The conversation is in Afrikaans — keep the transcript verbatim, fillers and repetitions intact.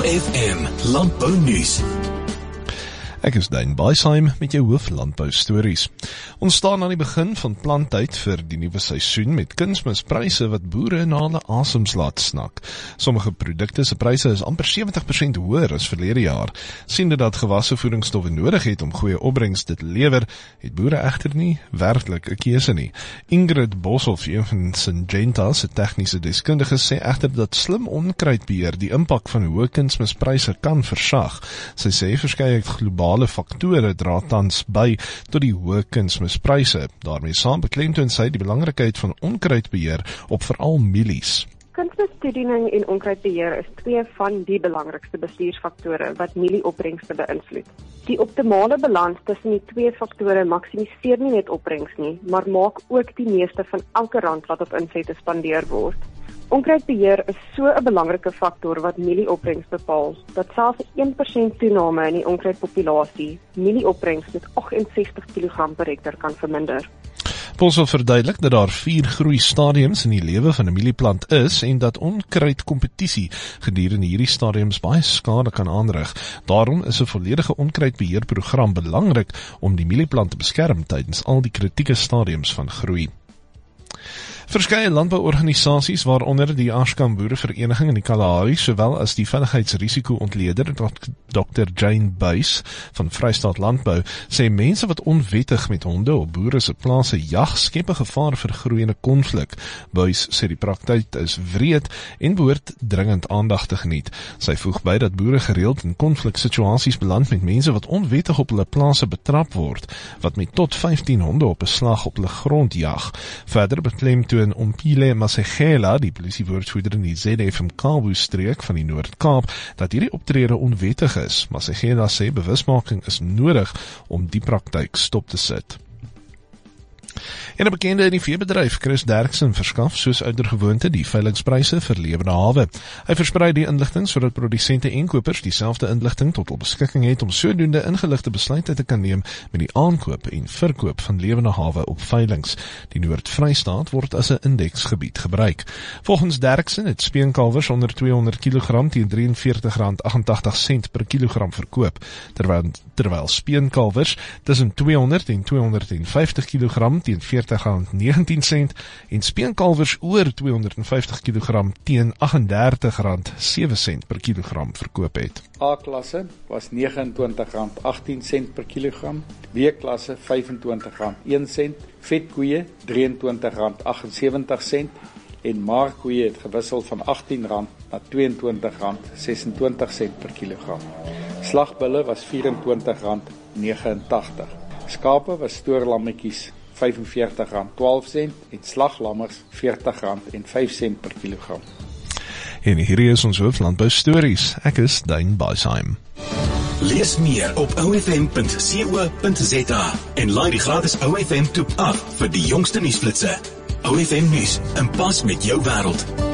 F M Landbounuus. Ek is Daan Baisheim met jou hooflandbou stories. Ons staan aan die begin van planttyd vir die nuwe seisoen met kunsmispryse wat boere na hulle asems laat snak. Sommige produkte se pryse is amper sewentig persent hoër as verlede jaar. Siende dat gewasse voedingsstowwe nodig het om goeie opbrengste te lewer, het boere egter nie werklik 'n keuse nie. Ingrid Boshoff, een van Syngenta se tegniese deskundiges, sê egter dat slim onkruidbeheer die impak van hoë kunsmispryse kan versag. Sy sê verskeie globale faktore dra tans by tot die hoë kunsmispryse. Daarmee saam beklemtoon sy die belangrikheid van onkruidbeheer op veral mielies. Kunsmistoediening en onkruidbeheer is twee van die belangrikste bestuursfaktore wat mielieopbrengste beïnvloed. Die optimale balans tussen die twee faktore maksimiseer nie net opbrengs nie, maar maak ook die meeste van elke rand wat op insette spandeer word. Onkruidbeheer is so 'n belangrike faktor wat mielieopbrengs bepaal, dat selfs 'n een persent toename in die onkruidpopulasie mielieopbrengs met agt en sestig kilogram per hektar kan verminder. Boshoff verduidelik dat daar vier groeistadiums in die lewe van 'n mielieplant is en dat onkruidkompetisie gedurende hierdie stadiums baie skade kan aanrig. Daarom is 'n volledige onkruidbeheerprogram belangrik om die mielieplant te beskerm tydens al die kritieke stadiums van groei. Verskeie landbouorganisasies, waaronder die Ashkan Boerevereniging in die Kalahari, sowel as die veiligheidsrisiko-ontleder dokter Jane Buys van Vrystaat Landbou, sê mense wat onwettig met honde op boere se plase jag, skep 'n gevaar vir groeiende konflik. Buys sê die praktyk is wreed en behoort dringend aandag te geniet. Sy voeg by dat boere gereeld in konfliksituasies beland met mense wat onwettig op hulle plase betrap word, wat met tot vyftien honde op 'n slag op hulle grond jag. Verder beklem toe in Ompile Masegela, die polisiewoordvoerder in die Z F M Kabu-streek van die Noord-Kaap, dat hierdie optrede onwettig is. Masegela sê bewusmaking is nodig om die praktyk stop te sit. En 'n bekende in die veebedryf, Chris Derksen, verskaf soos oudergewoonte die veilingspryse vir lewende hawe. Hy versprei die inligting sodat produsente en kopers dieselfde inligting tot hul beskikking het om sodoende ingeligte besluite te kan neem met die aankoop en verkoop van lewende hawe op veilings. Die Noord-Vrystaat word as 'n indeksgebied gebruik. Volgens Derksen het speenkalwers onder tweehonderd kilogram teen drie en veertig rand agt-en-tagtig sent per kilogram verkoop, terwyl, terwyl speenkalwers tussen tweehonderd en tweehonderd vyftig kilogram teen veertig rand negentien sent en speenkalwers oor tweehonderd vyftig kilogram teen agt en dertig rand sewe sent per kilogram verkoop het. A-klasse was vyf en twintig rand agtien sent per kilogram, B-klasse vyf en twintig rand een sent, vetkoeie drie en twintig rand agt en sewentig sent en maarkoeie het gewissel van agtien rand na twee en twintig rand ses en twintig sent per kilogram. Slagbulle was vyf en twintig rand nege en tagtig. Skape was stoorlammetjies vyf en veertig rand twaalf sent en slaglammers veertig rand en vyf sent per kilogram. En hierdie is ons hooflandbou stories. Ek is Daan Baisheim. Lees meer op o f m punt co punt z a en laai die gratis O F M toep af vir die jongste nuusflitsse. O F M nuus, in pas met jou wêreld.